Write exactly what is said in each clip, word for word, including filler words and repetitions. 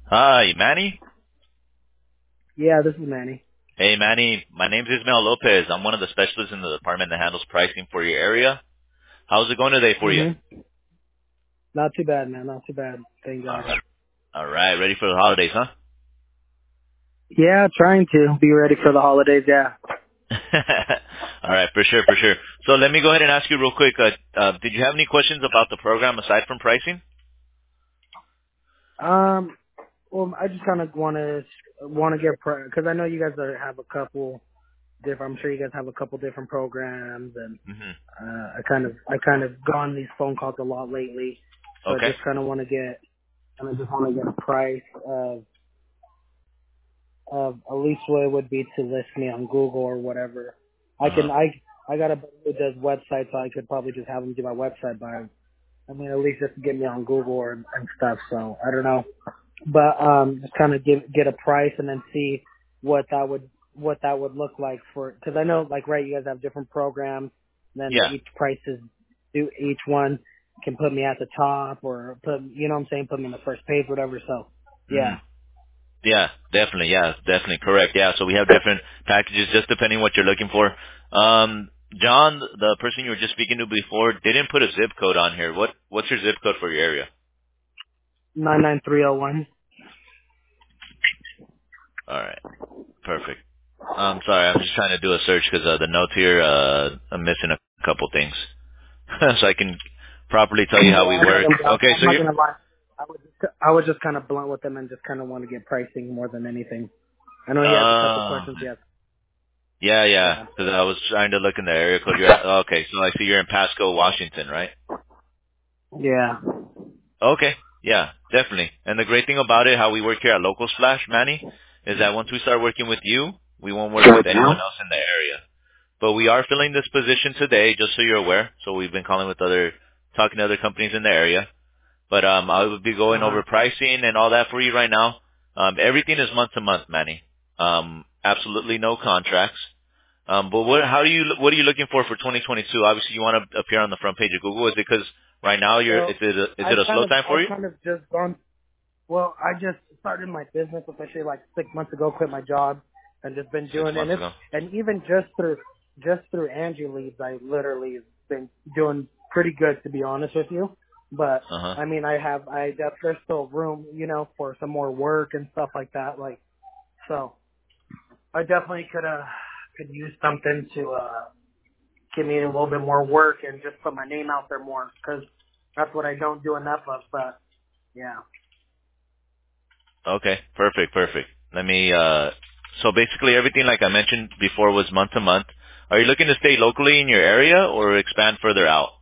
Hi, Manny. Yeah, this is Manny. Hey, Manny. My name's Ismael Lopez. I'm one of the specialists in the department that handles pricing for your area. How's it going today for you? Mhm. Not too bad, man. Not too bad. Thank All God. right. All right. Ready for the holidays, huh? Yeah, trying to be ready for the holidays. Yeah. All right. For sure. For sure. So let me go ahead and ask you real quick. Uh, uh, did you have any questions about the program aside from pricing? Um. Well, I just kind of want to want to get because I know you guys are, have a couple different. I'm sure you guys have a couple different programs, and Mm-hmm. uh, I kind of I kind of gone these phone calls a lot lately, so I Okay. just kind of want to get and I just want to get a price of of at least what it would be to list me on Google or whatever. I Uh-huh. can I I got a buddy who does websites, so I could probably just have him do my website by I mean, at least just to get me on Google or, and stuff. So I don't know, but um, just kind of give get a price and then see what that would what that would look like for. Because I know, like, right, you guys have different programs. Then Yeah. each prices do each one can put me at the top or put you know what I'm saying, put me in the first page, whatever. So Mm. yeah, Yeah, definitely. Yeah, definitely correct. Yeah, so we have different packages just depending what you're looking for. Um, John, the person you were just speaking to before, didn't put a zip code on here. What What's your zip code for your area? nine nine three zero one. All right, perfect. I'm sorry, I'm just trying to do a search because uh, the notes here, uh, I'm missing a couple things, so I can properly tell you how we Yeah, I'm not work. gonna lie. Okay, I'm so not you. gonna lie. I was just, I was just kind of blunt with them and just kind of want to get pricing more than anything. I know he has a couple Uh, questions. Yes. yeah, yeah, Yeah. because I was trying to look in the area code. You're at, okay, so I see you're in Pasco, Washington, right? Yeah. Okay. Yeah, definitely. And the great thing about it, how we work here at Local Splash, Manny, is that once we start working with you, we won't work with anyone else in the area. But we are filling this position today, just so you're aware. So we've been calling with other, talking to other companies in the area. But um, I would be going Uh-huh. over pricing and all that for you right now. Um, everything is month to month, Manny. Um, absolutely no contracts. Um, but what, how do you, what are you looking for for twenty twenty-two? Obviously, you want to appear on the front page of Google. Is it because right now you're, is Well, it a, is it I've a kind slow of, time for I've you? kind of just gone. Well, I just started my business officially like six months ago. Quit my job and just been Six doing it. And months it's ago. and even just through just through Angie leads, I literally have been doing pretty good to be honest with you. But Uh huh. I mean, I have, I there's still room, you know, for some more work and stuff like that. Like, so I definitely could uh could use something to uh give me a little bit more work and just put my name out there more because that's what I don't do enough of. But yeah, Okay. Perfect. Perfect. Let me. uh So basically, everything like I mentioned before was month to month. Are you looking to stay locally in your area or expand further out?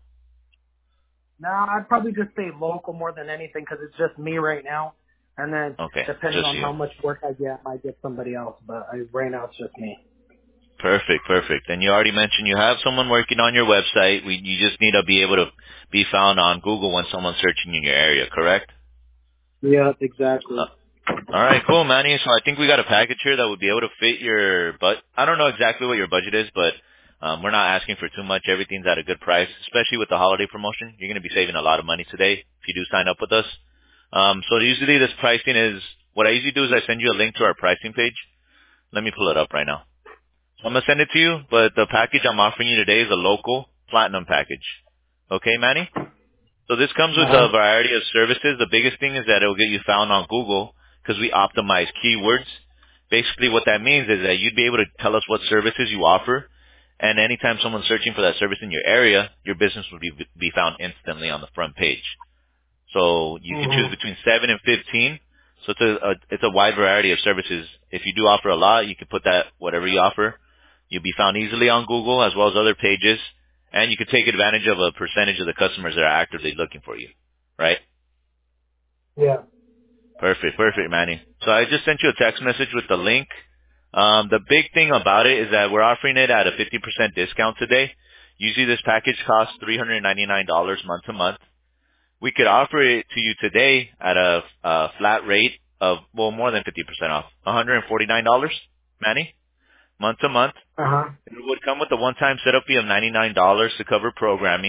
no, I'd probably just stay local more than anything because it's just me right now. And then Okay, depending just on you. how much work I get, I might get somebody else. But I, right now it's just me. Perfect. Perfect. And you already mentioned you have someone working on your website. We you just need to be able to be found on Google when someone's searching in your area. Correct? Yeah, Uh, exactly. all right, cool, Manny. So I think we got a package here that would be able to fit your but I don't know exactly what your budget is, but um, we're not asking for too much. Everything's at a good price, especially with the holiday promotion. You're going to be saving a lot of money today if you do sign up with us. Um, so usually this pricing is what I usually do is I send you a link to our pricing page. Let me pull it up right now. So I'm gonna send it to you, but the package I'm offering you today is a local platinum package. Okay, Manny? So this comes Uh with huh. a variety of services. The biggest thing is that it will get you found on Google because we optimize keywords. Basically what that means is that you'd be able to tell us what services you offer, and anytime someone's searching for that service in your area, your business would be, be found instantly on the front page. So you can choose Mhm. between seven and fifteen. So it's a, a it's a wide variety of services. If you do offer a lot, you can put that whatever you offer. You'll be found easily on Google as well as other pages, and you can take advantage of a percentage of the customers that are actively looking for you. Right? Yeah. Perfect, perfect, Manny. So I just sent you a text message with the link. Um, the big thing about it is that we're offering it at a fifty percent discount today. Usually this package costs three hundred ninety-nine dollars month to month. We could offer it to you today at a, a flat rate of, well, more than fifty percent off, one hundred forty-nine dollars, Manny, month to month. Uh huh. It would come with a one-time setup fee of ninety-nine dollars to cover programming.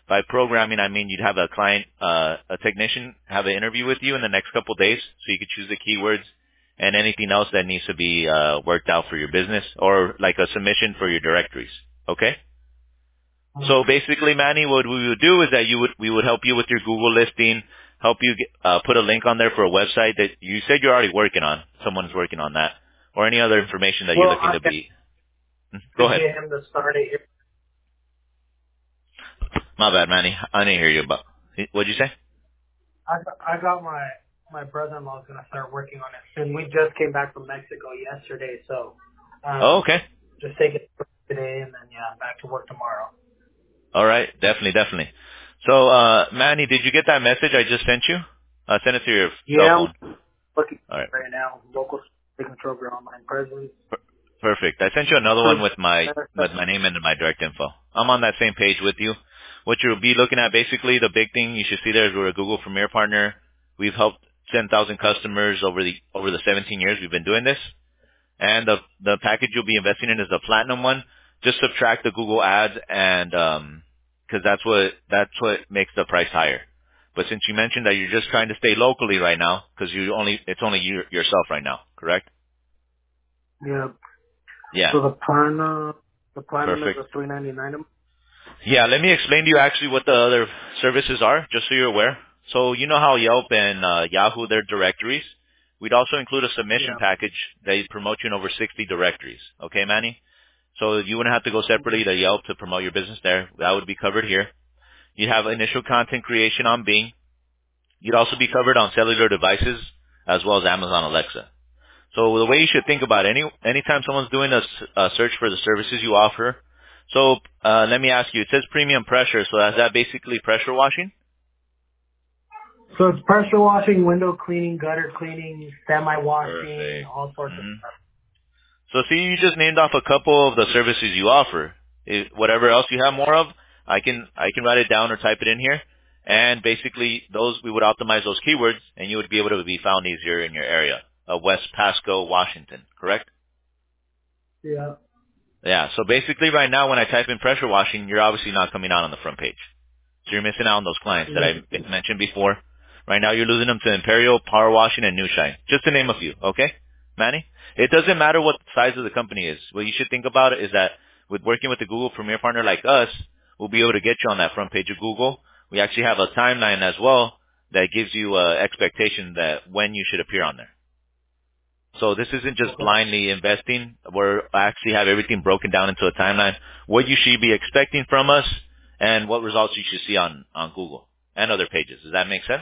By programming, I mean you'd have a client, uh, a technician have an interview with you in the next couple of days, so you could choose the keywords and anything else that needs to be uh, worked out for your business, or like a submission for your directories. Okay. So basically, Manny, what we would do is that you would we would help you with your Google listing, help you get, uh, put a link on there for a website that you said you're already working on. Someone's working on that, or any other information that you're Well, looking I to can be. Go ahead. get him to start it. My bad, Manny. I didn't hear you. About what'd you say? I I got my my brother-in-law is gonna start working on it soon. We just came back from Mexico yesterday, so Oh, um, okay. just take it today and then yeah, back to work tomorrow. All right. Definitely, definitely. So, uh, Manny, did you get that message I just sent you? I sent it to your cell Yeah, phone. I'm looking All right. right now. Local taking program online presence. Per- Perfect. I sent you another one with my with my name and my direct info. I'm on that same page with you. What you'll be looking at, basically, the big thing you should see there is we're a Google Premier partner. We've helped ten thousand customers over the over the seventeen years we've been doing this. And the the package you'll be investing in is the platinum one. Just subtract the Google ads, and um 'cause that's what that's what makes the price higher. But since you mentioned that you're just trying to stay locally right now, because you only it's only you yourself right now, correct? Yeah. Yeah, So the platinum, the platinum is perfect. a three ninety nine. Yeah, let me explain to you actually what the other services are, just so you're aware. So you know how Yelp and uh, Yahoo, they're directories. We'd also include a submission Yeah. package that promote you in over sixty directories. Okay, Manny? So you wouldn't have to go separately to Yelp to promote your business there. That would be covered here. You'd have initial content creation on Bing. You'd also be covered on cellular devices as well as Amazon Alexa. So the way you should think about it, any anytime someone's doing a, s- a search for the services you offer, so uh, let me ask you, it says premium pressure, so is that basically pressure washing? So it's pressure washing, window cleaning, gutter cleaning, semi washing, Perfect. all sorts of hmm stuff. So see, you just named off a couple of the services you offer. If, whatever else you have more of, I can I can write it down or type it in here, and basically those we would optimize those keywords, and you would be able to be found easier in your area of West Pasco, Washington. Correct? Yeah. Yeah. So basically, right now when I type in pressure washing, you're obviously not coming out on the front page. So you're missing out on those clients that I Yeah. mentioned before. Right now you're losing them to Imperial, Power Washing, and New Shine, just to name a few. Okay, Manny? It doesn't matter what the size of the company is. What you should think about it is that with working with a Google Premier partner like us, we'll be able to get you on that front page of Google. We actually have a timeline as well that gives you uh, expectation that when you should appear on there. So this isn't just Okay. blindly investing. We're actually have everything broken down into a timeline, what you should be expecting from us, and what results you should see on, on Google and other pages. Does that make sense?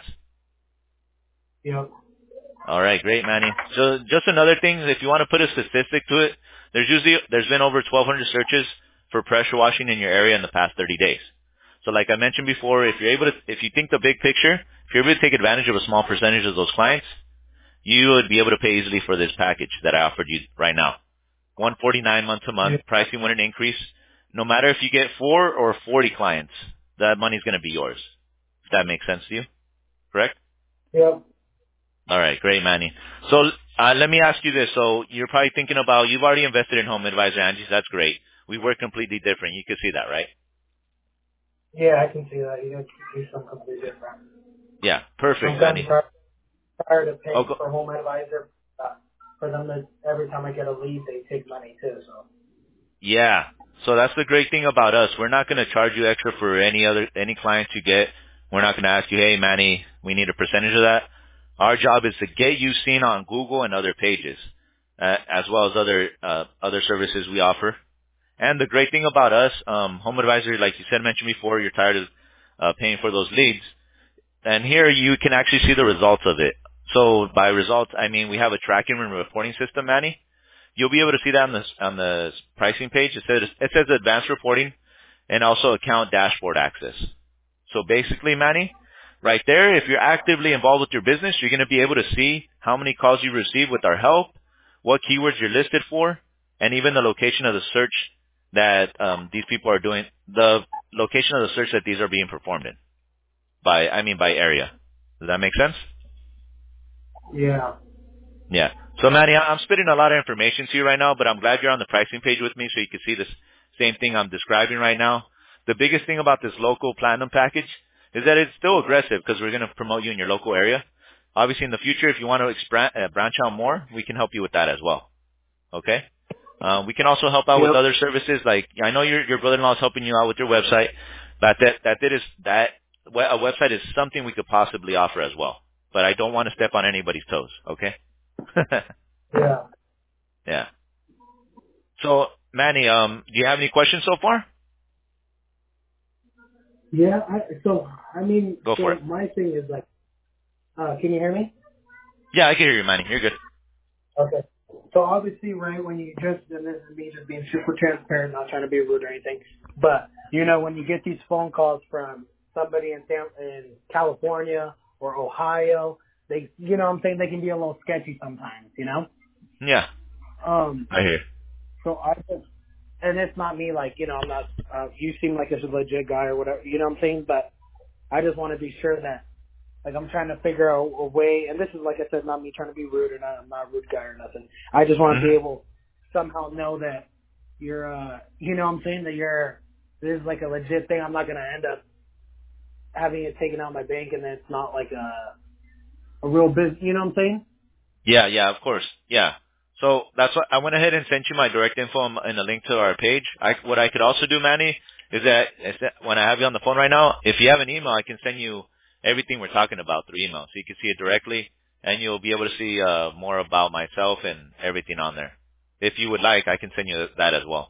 Yeah. All right, great, Manny. So just another thing, if you want to put a statistic to it, there's usually there's been over twelve hundred searches for pressure washing in your area in the past thirty days. So like I mentioned before, if you're able to, if you think the big picture, if you're able to take advantage of a small percentage of those clients, you would be able to pay easily for this package that I offered you right now. one forty-nine month to Yeah. month. Pricing wouldn't increase. No matter if you get four or forty clients, that money's going to be yours. If that makes sense to you, correct? Yeah. All right, great, Manny. So uh, let me ask you this. So you're probably thinking about, you've already invested in Home Advisor, Angie. That's great. We work completely different. You can see that, right? Yeah, I can see that. You guys can do something completely different. Yeah, I'm perfect, kind of Manny. tired, tired of Oh, paying go, for home advisor. Uh, for them to, every time I get a lead, they take money too, so. yeah. So that's the great thing about us. We're not going to charge you extra for any other any clients you get. We're not going to ask you, hey, Manny, we need a percentage of that. Our job is to get you seen on Google and other pages, uh, as well as other uh, other services we offer. And the great thing about us, um, Home Advisor, like you said, mentioned before, you're tired of uh, paying for those leads. And here you can actually see the results of it. So by results, I mean we have a tracking and reporting system, Manny. You'll be able to see that on the on the pricing page. It says it says advanced reporting and also account dashboard access. So basically, Manny, right there, if you're actively involved with your business, you're going to be able to see how many calls you receive with our help, what keywords you're listed for, and even the location of the search that um, these people are doing, the location of the search that these are being performed in. By, I mean by area. Does that make sense? Yeah. Yeah. So, Manny, I- I'm spitting a lot of information to you right now, but I'm glad you're on the pricing page with me so you can see this same thing I'm describing right now. the biggest thing about this local platinum package is that it's still aggressive because we're going to promote you in your local area. Obviously, in the future, if you want to expand, uh, branch out more, we can help you with that as well. Okay? Uh, we can also help out Yep. with other services. Like, I know your your brother-in-law is helping you out with your website, but that that that is that we- a website is something we could possibly offer as well. But I don't want to step on anybody's toes. Okay? Yeah. Yeah. So, Manny, um, do you have any questions so far? Yeah. I, so I mean, Go for so it. my thing is like, uh, can you hear me? Yeah, I can hear you, Manny. You're good. Okay. So obviously, right, when you just, and this is me just being super transparent, not trying to be rude or anything, but, you know, when you get these phone calls from somebody in, San, in California or Ohio, they, you know what I'm saying, they can be a little sketchy sometimes, you know? Yeah, Um, I hear. so I just, and it's not me, like, you know, I'm not, uh, you seem like a legit guy or whatever, you know what I'm saying? But I just want to be sure that, like, I'm trying to figure out a way, and this is, like I said, not me trying to be rude or not, I'm not a rude guy or nothing. I just want to be Mm-hmm. able to somehow know that you're, uh, you know what I'm saying, that you're, this is like a legit thing. I'm not going to end up having it taken out of my bank and then it's not like a, a real business, you know what I'm saying? Yeah, yeah, of course. Yeah. So that's what I went ahead and sent you my direct info and and a link to our page. I, what I could also do, Manny, is that, is that when I have you on the phone right now, if you have an email, I can send you everything we're talking about through email, so you can see it directly, and you'll be able to see uh, more about myself and everything on there. If you would like, I can send you that as well.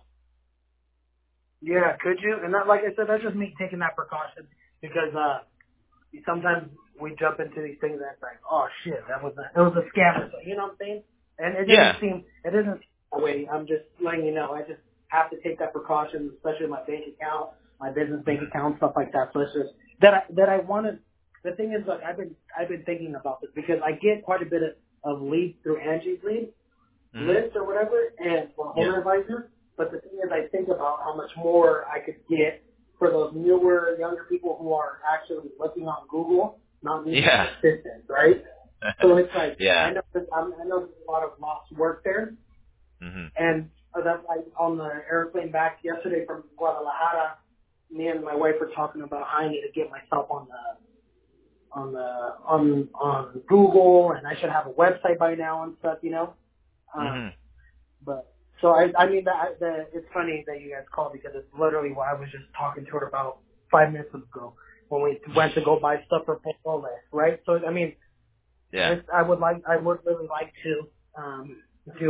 Yeah, could you? And that, like I said, that's just me taking that precaution because, uh, sometimes we jump into these things and it's like, oh shit, that was a, it was a scam. So, you know what I'm saying? And it Yeah. doesn't seem, it doesn't seem that way. I'm just letting you know. I just have to take that precaution, especially my bank account, my business bank account, stuff like that. So it's just that I, that I wanted. The thing is, look, I've been I've been thinking about this because I get quite a bit of, of leads through Angie's lead Mm-hmm. list or whatever, and for home Yeah. advisor. But the thing is, I think about how much more I could get for those newer, younger people who are actually looking on Google, not needing an Yeah. assistant, right? So it's like I Yeah. know there's, I'm- I know there's a lot of lost work there, Mm-hmm. and uh, that's like on the airplane back yesterday from Guadalajara. Me and my wife were talking about how I need to get myself on the on the on on Google, and I should have a website by now and stuff, you know. Um, Mm-hmm. But so I, I mean, that, that it's funny that you guys called because it's literally what I was just talking to her about five minutes ago when we went to go buy stuff for Pole, right? So I mean, Yeah. it's, I would like, I would really like to um, do.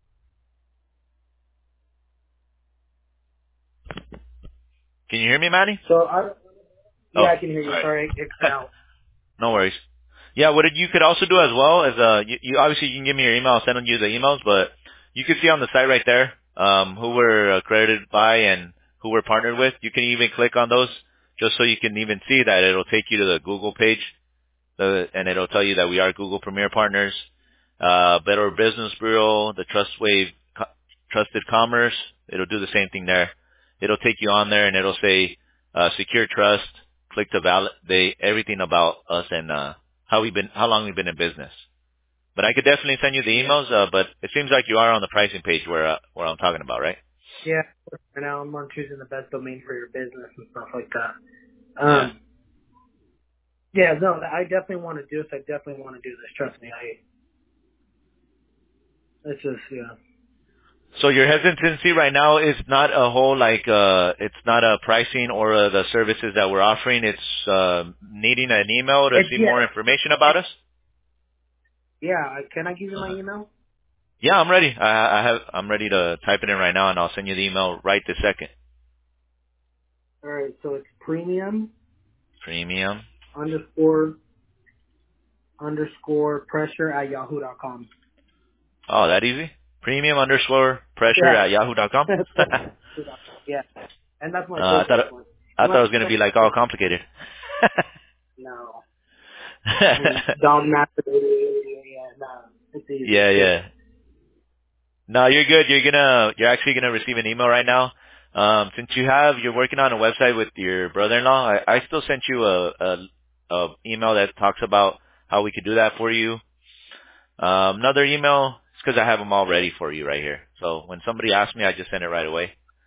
Can you hear me, Manny? So I, Oh, yeah, I can hear you. sorry. Sorry, it cut out. No worries. Yeah, what did, you could also do as well is uh, you, you obviously you can give me your email. I'll send you the emails, but you can see on the site right there um, who we're accredited by and who we're partnered with. You can even click on those just so you can even see that it'll take you to the Google page, the, and it'll tell you that we are Google Premier Partners, uh, Better Business Bureau, the TrustWave Co- Trusted Commerce. It'll do the same thing there. It'll take you on there and it'll say uh, Secure Trust. Click to validate everything about us and uh, how we've been, how long we've been in business. But I could definitely send you the Yeah, emails. Uh, but it seems like you are on the pricing page where uh, where I'm talking about, right? yeah. And now I'm on choosing the best domain for your business and stuff like that. Yeah. Um, yeah, no, I definitely want to do this. I definitely want to do this. Trust me. I. It's just yeah. So your hesitancy right now is not a whole like uh, it's not a pricing or uh, the services that we're offering. It's uh, needing an email to It's see more yeah. information about us. Yeah. Can I give you my Uh-huh. email? Yeah, I'm ready. I, I have. I'm ready to type it in right now, and I'll send you the email right this second. All right, so it's premium Premium. underscore underscore pressure at yahoo dot com. Oh, that easy. Premium underscore pressure Yeah. at yahoo dot com. yeah. And that's my Uh, I thought business it, one. I thought it Unless, was gonna be like all complicated. no. I mean, dog master, yeah, no. It's easy. yeah, It's easy. yeah. No, you're good. You're gonna, you're actually gonna receive an email right now. Um, since you have, you're working on a website with your brother-in-law. I, I still sent you a, a, a email that talks about how we could do that for you. Um, another email, it's because I have them all ready for you right here. So when somebody asks me, I just send it right away.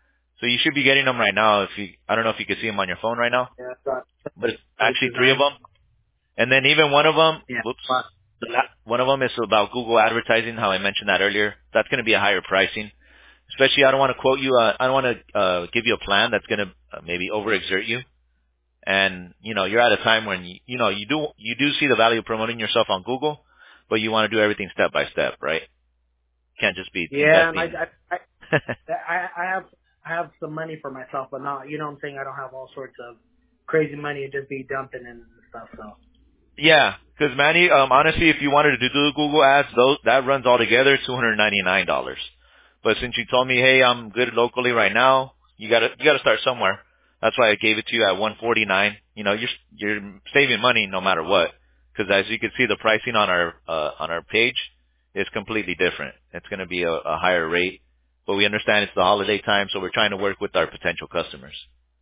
So you should be getting them right now. If you, I don't know if you can see them on your phone right now, Yeah, it's got but it's actually three of nine. them. And then even one of them, Yeah. whoops, the la- one of them is about Google advertising, how I mentioned that earlier. That's going to be a higher pricing. Especially, I don't want to quote you, uh, I don't want to uh, give you a plan that's going to uh, maybe overexert you. And, you know, you're at a time when, you, you know, you do, you do see the value of promoting yourself on Google, but you want to do everything step by step, right? Can't just be Yeah, and I, investing. I, I, I I have, I have some money for myself, but not, you know what I'm saying? I don't have all sorts of crazy money and just be dumping in and stuff, so. Yeah, because Manny, um, honestly, if you wanted to do the Google ads, those that runs all together two hundred ninety nine dollars. But since you told me, hey, I'm good locally right now, you gotta you gotta start somewhere. That's why I gave it to you at one forty nine. You know, you're you're saving money no matter what. Because as you can see, the pricing on our uh, on our page is completely different. It's going to be a, a higher rate, but we understand it's the holiday time, so we're trying to work with our potential customers.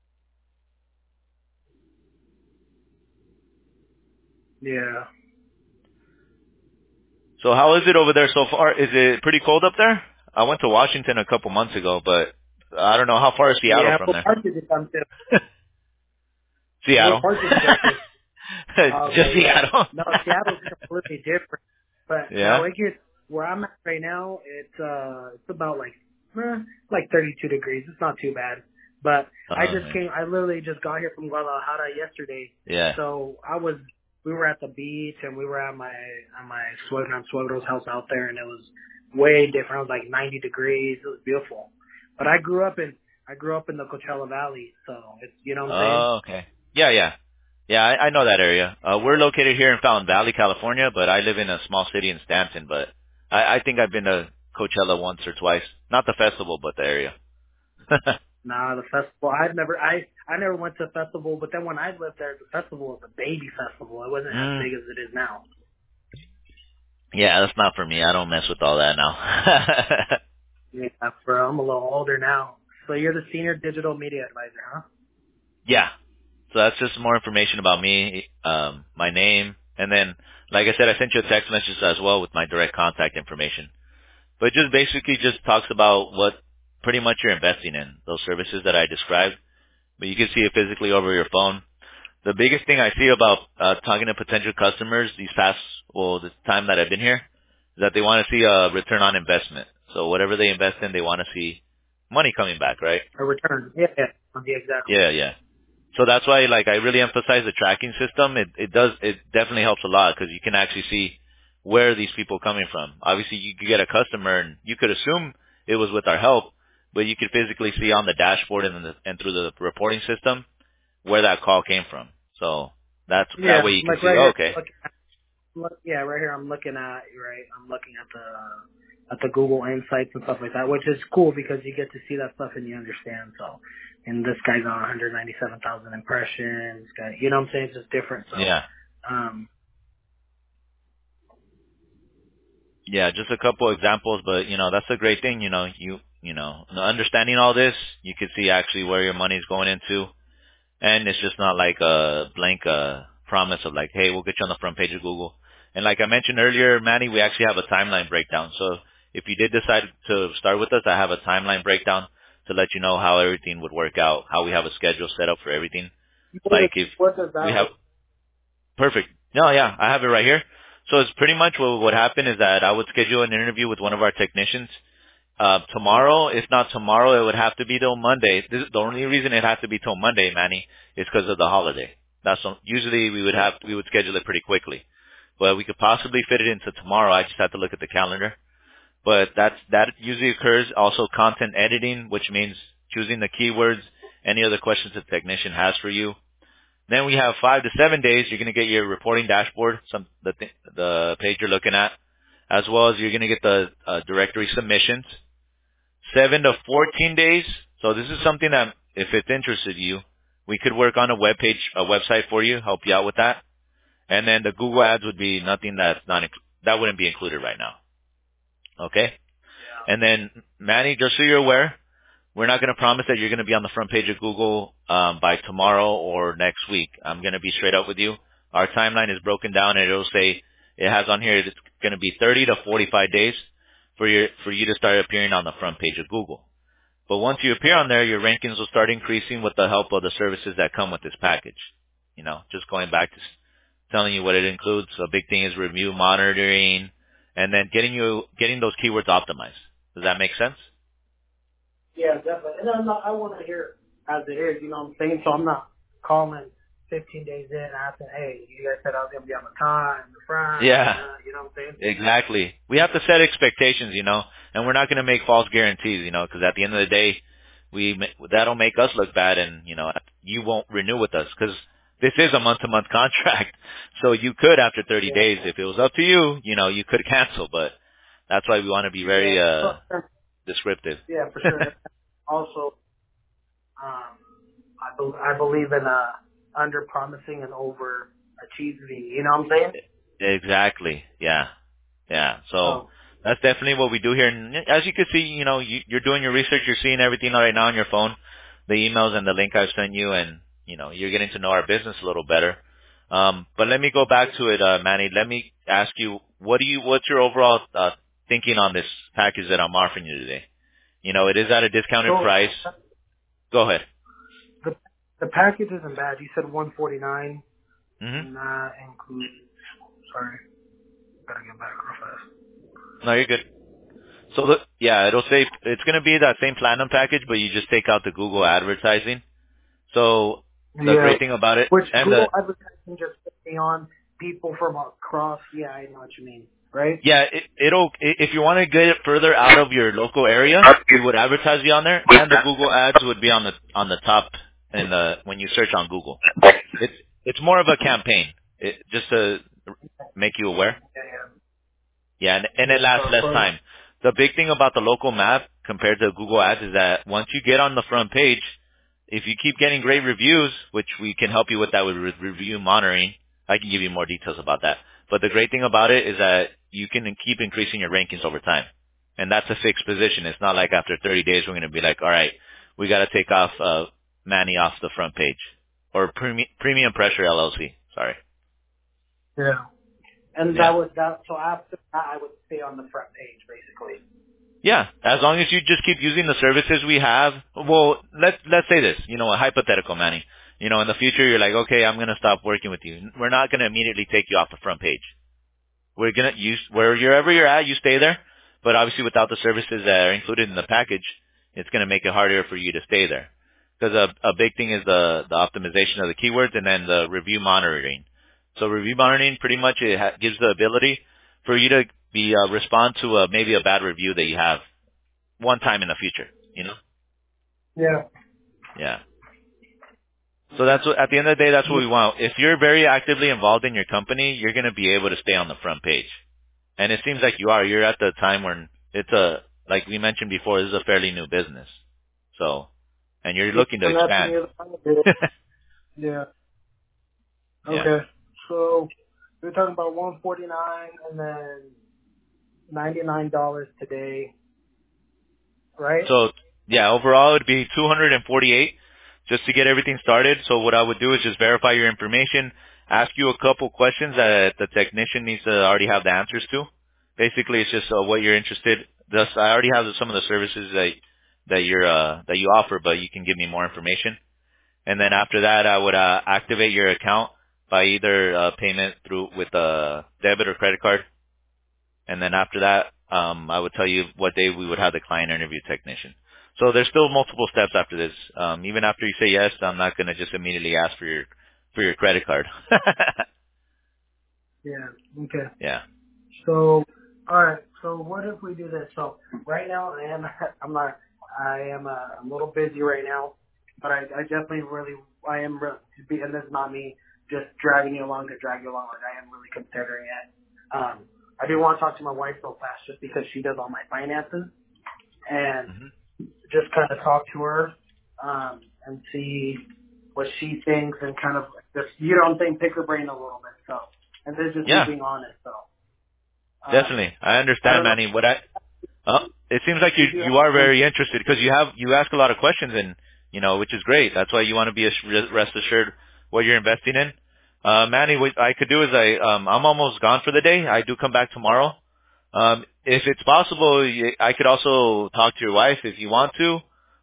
Yeah. So how is it over there so far? Is it pretty cold up there? I went to Washington a couple months ago, but I don't know how far is Seattle Yeah, from what there. part did you come to? What Seattle. part did you go to? Just Okay, yeah. Seattle. No, Seattle's completely different. But no, Yeah. it gets where I'm at right now. It's uh, it's about like eh, like thirty-two degrees. It's not too bad. But I Oh just man. came. I literally just got here from Guadalajara yesterday. Yeah. So I was. We were at the beach and we were at my at my suegro and suegro's house out there, and it was way different. It was like ninety degrees. It was beautiful. But I grew up in I grew up in the Coachella Valley, so it's you know what I'm saying. Oh, okay. Yeah, yeah. Yeah, I, I know that area. Uh, we're located here in Fountain Valley, California, but I live in a small city in Stanton, but I, I think I've been to Coachella once or twice. Not the festival, but the area. Nah, the festival. I've never. I I never went to a festival, but then when I lived there, the festival was a baby festival. It wasn't as mm. big as it is now. Yeah, that's not for me. I don't mess with all that now. Yeah, bro. I'm a little older now. So you're the senior digital media advisor, huh? Yeah. So that's just more information about me, um, my name, and then, like I said, I sent you a text message as well with my direct contact information. But just basically just talks about what pretty much you're investing in, those services that I described. But you can see it physically over your phone. The biggest thing I see about uh, talking to potential customers these past, well, the time that I've been here, is that they want to see a return on investment. So whatever they invest in, they want to see money coming back, right? A return. Yeah, yeah. Yeah, exactly. Yeah, yeah. So that's why, like, I really emphasize the tracking system. It it does it definitely helps a lot because you can actually see where these people are coming from. Obviously, you could get a customer and you could assume it was with our help, but you could physically see on the dashboard and the, and through the reporting system where that call came from. So that's that Yeah, way you can like see. right Oh, here. okay. Look, look, yeah, right here. I'm looking at right. I'm looking at the at the Google Insights and stuff like that, which is cool because you get to see that stuff and you understand. So, and this guy's on one hundred ninety-seven thousand impressions. Guy, you know what I'm saying? It's just different. So, Yeah, um, yeah. Just a couple examples, but you know that's a great thing. You know, you you know understanding all this, you can see actually where your money's going into. And it's just not like a blank uh, promise of like, hey, we'll get you on the front page of Google. And like I mentioned earlier, Manny, we actually have a timeline breakdown. So if you did decide to start with us, I have a timeline breakdown to let you know how everything would work out, how we have a schedule set up for everything. what does Like if what does we that have, look? perfect. No, yeah, I have it right here. So it's pretty much what would happen is that I would schedule an interview with one of our technicians uh, tomorrow. If not tomorrow, it would have to be till Monday. This, the only reason it has to be till Monday, Manny, is because of the holiday. That's some, usually we would have we would schedule it pretty quickly, but we could possibly fit it into tomorrow. I just have to look at the calendar. But that's that usually occurs. Also, content editing, which means choosing the keywords, any other questions the technician has for you. Then we have five to seven days. You're going to get your reporting dashboard, some the th- the page you're looking at, as well as you're going to get the uh, directory submissions. Seven to fourteen days. So this is something that, if it's interested you, we could work on a web page, a website for you, help you out with that. And then the Google ads would be nothing that's not, inc- that wouldn't be included right now. Okay? And then, Manny, just so you're aware, we're not going to promise that you're going to be on the front page of Google um, by tomorrow or next week. I'm going to be straight up with you. Our timeline is broken down, and it'll say, it has on here, it's going to be thirty to forty-five days for your for you to start appearing on the front page of Google. But once you appear on there, your rankings will start increasing with the help of the services that come with this package. You know, just going back to telling you what it includes. A big thing is review monitoring, and then getting you getting those keywords optimized. Does that make sense? Yeah, definitely. And I'm not, I want to hear as it is, you know what I'm saying? So I'm not calling fifteen days in asking, hey, you guys said I was going to be on the time, the front, Yeah, uh, you know what I'm saying? exactly. We have to set expectations, you know, and we're not going to make false guarantees, you know, because at the end of the day, we that'll make us look bad, and you know, you won't renew with us because this is a month-to-month contract. So you could, after thirty Yeah. days, if it was up to you, you know, you could cancel. But that's why we want to be very Yeah, uh descriptive. yeah, for sure. Also, um, I, be- I believe in uh, under promising and over achieving. You know what I'm saying? Exactly. Yeah. Yeah. So So that's definitely what we do here. And as you can see, you know, you, you're doing your research. You're seeing everything right now on your phone, the emails and the link I've sent you, and you know, you're getting to know our business a little better. Um, but let me go back to it, uh, Manny. Let me ask you, what do you, what's your overall uh, thinking on this package that I'm offering you today? You know, it is at a discounted so price. Go ahead. the the package isn't bad. You said one forty-nine, Mm-hmm. and that includes. Sorry, gotta get back real fast. No, you're good. So the, yeah, it'll say it's going to be that same platinum package, but you just take out the Google advertising. So the Yeah. great thing about it, Which and the Google advertising just put me on people from across. Yeah, I know what you mean. Right? yeah, it, it'll i- if you want to get it further out of your local area, we would advertise you on there, and the Google ads would be on the on the top in the when you search on Google. It's it's more of a campaign, it, just to make you aware. Yeah, Yeah, and, and yeah. it Yeah. lasts So less for time. The big thing about the local map compared to Google Ads is that once you get on the front page, if you keep getting great reviews, which we can help you with that with re- review monitoring, I can give you more details about that. But the great thing about it is that you can keep increasing your rankings over time. And that's a fixed position. It's not like after thirty days we're going to be like, all right, we got to take off uh, Manny off the front page. Or Premi- Premium Pressure L L C. Sorry. yeah. And Yeah. that would that. So after that, I would stay on the front page, basically. Yeah, as long as you just keep using the services we have. Well, let's let's say this, you know, a hypothetical, Manny. You know, in the future, you're like, okay, I'm gonna stop working with you. We're not gonna immediately take you off the front page. We're gonna use wherever you're at, you stay there. But obviously, without the services that are included in the package, it's gonna make it harder for you to stay there. Because a, a big thing is the the optimization of the keywords and then the review monitoring. So review monitoring pretty much it ha- gives the ability for you to be uh, respond to a, maybe a bad review that you have one time in the future, you know? Yeah. Yeah. So that's what, at the end of the day, that's what we want. If you're very actively involved in your company, you're going to be able to stay on the front page. And it seems like you are. You're at the time when it's a, like we mentioned before, this is a fairly new business. So, and you're looking to And that's expand. the other thing. Yeah. Yeah. Okay. So we're talking about one forty-nine and then ninety-nine dollars today, right? So, yeah, overall it would be two hundred forty-eight just to get everything started. So what I would do is just verify your information, ask you a couple questions that the technician needs to already have the answers to. Basically, it's just uh, what you're interested. Thus, I already have some of the services that that you're uh, that you offer, but you can give me more information. And then after that, I would uh, activate your account by either uh, payment through with a debit or credit card. And then after that, um, I would tell you what day we would have the client interview technician. So there's still multiple steps after this. Um, even after you say yes, I'm not going to just immediately ask for your for your credit card. Yeah. Okay. Yeah. So, all right. So what if we do this? So right now I am, I'm not, I am uh, a little busy right now, but I, I definitely really, I am really, and this is not me just dragging you along to drag you along. Like I am really considering it. Um, I do want to talk to my wife real fast just because she does all my finances and hmm just kind of talk to her, um, and see what she thinks and kind of just, you know what I'm saying, pick her brain a little bit. So, and this is just me Yeah, being honest. So, um, definitely. I I understand, don't know. Manny. What I uh, it seems like you You do you are have very interested because you have you ask a lot of questions and you know which is great. That's why you want to be ass- rest assured what you're investing in. Uh, Manny, what I could do is I um, I'm almost gone for the day. I do come back tomorrow. Um, if it's possible, y- I could also talk to your wife if you want to.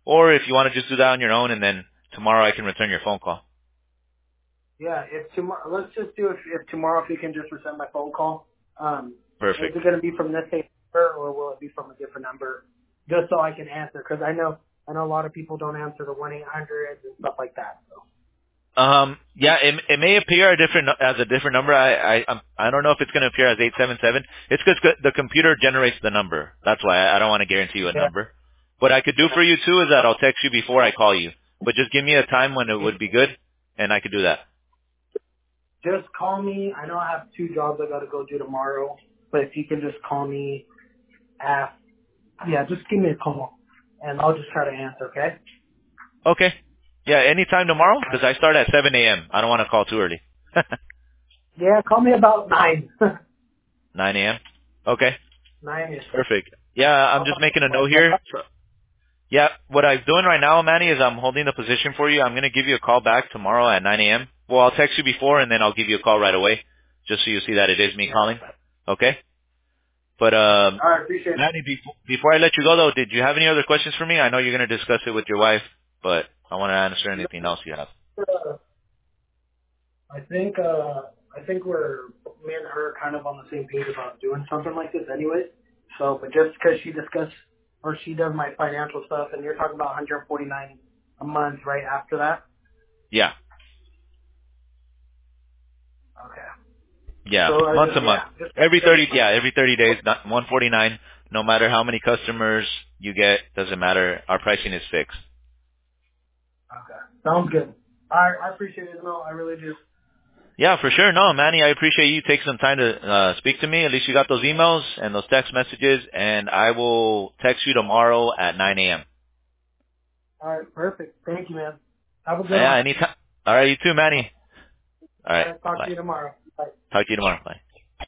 or if you want to just do that on your own, and then tomorrow I can return your phone call. Yeah, if tomorrow, let's just do it. If tomorrow, if you can just return my phone call. Um, Perfect. is it going to be from this same number, or will it be from a different number? Just so I can answer, because I know I know a lot of people don't answer the one eight hundred and stuff like that. So. Um, yeah, it, it may appear a different as a different number. I I I'm, I don't know if it's going to appear as eight seven seven. It's because the computer generates the number. That's why I, I don't want to guarantee you a Yeah. number. What I could do for you too is that I'll text you before I call you. But just give me a time when it would be good, and I could do that. Just call me. I know I have two jobs I got to go do tomorrow, but if you can just call me, at, yeah, just give me a call, and I'll just try to answer. Okay. Okay. Yeah, anytime tomorrow because I start at seven a.m. I don't want to call too early. Yeah, call me about nine. nine a.m. Okay. Nine is. Perfect. Yeah, I'm just making a note here. So, yeah, what I'm doing right now, Manny, is I'm holding the position for you. I'm going to give you a call back tomorrow at nine a.m. Well, I'll text you before, and then I'll give you a call right away, just so you see that it is me calling. Okay? But, um, All right, appreciate it. Manny, before, before I let you go, though, did you have any other questions for me? I know you're going to discuss it with your wife, but I want to answer anything else you have. Uh, I think uh, I think we're me and her kind of on the same page about doing something like this, anyway. So, but just because she discussed or she does my financial stuff, and you're talking about one hundred forty-nine a month right after that. Yeah. Okay. Yeah, So I month to just month. yeah, just Every thirty, yeah, every thirty days, not one forty-nine. No matter how many customers you get, doesn't matter. Our pricing is fixed. okay. Sounds good. All right, I appreciate it. No, I really do. Yeah, for sure. No, Manny, I appreciate you taking some time to uh, speak to me. At least you got those emails and those text messages, and I will text you tomorrow at nine a.m. All right, perfect. Thank you, man. Have a good Yeah, one. anytime. All right, you too, Manny. All All right, right, talk to bye. you tomorrow. Bye. Talk to you tomorrow. Bye.